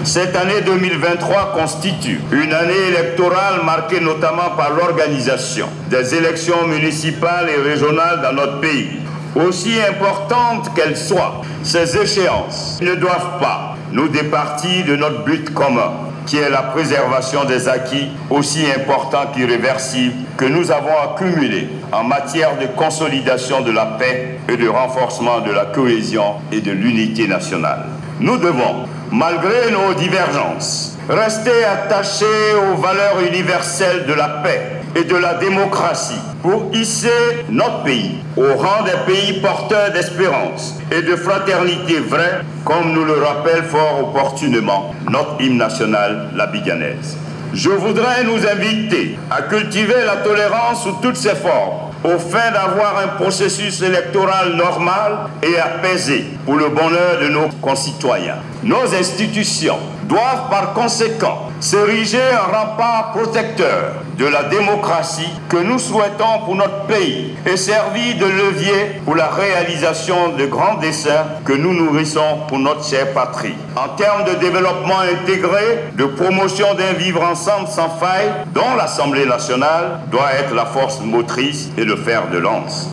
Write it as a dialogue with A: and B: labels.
A: Cette année 2023 constitue une année électorale marquée notamment par l'organisation des élections municipales et régionales dans notre pays. Aussi importantes qu'elles soient, ces échéances ne doivent pas nous départir de notre but commun, qui est la préservation des acquis aussi importants qu'irréversibles que nous avons accumulés en matière de consolidation de la paix et de renforcement de la cohésion et de l'unité nationale. Nous devons, malgré nos divergences, rester attachés aux valeurs universelles de la paix et de la démocratie pour hisser notre pays au rang des pays porteurs d'espérance et de fraternité vraie, comme nous le rappelle fort opportunément notre hymne national, la Biganaise. Je voudrais nous inviter à cultiver la tolérance sous toutes ses formes, au fin d'avoir un processus électoral normal et apaisé pour le bonheur de nos concitoyens. Nos institutions doivent par conséquent s'ériger en rempart protecteur de la démocratie que nous souhaitons pour notre pays et servir de levier pour la réalisation de grands desseins que nous nourrissons pour notre chère patrie. En termes de développement intégré, de promotion d'un vivre ensemble sans faille, dont l'Assemblée nationale doit être la force motrice et le fer de lance.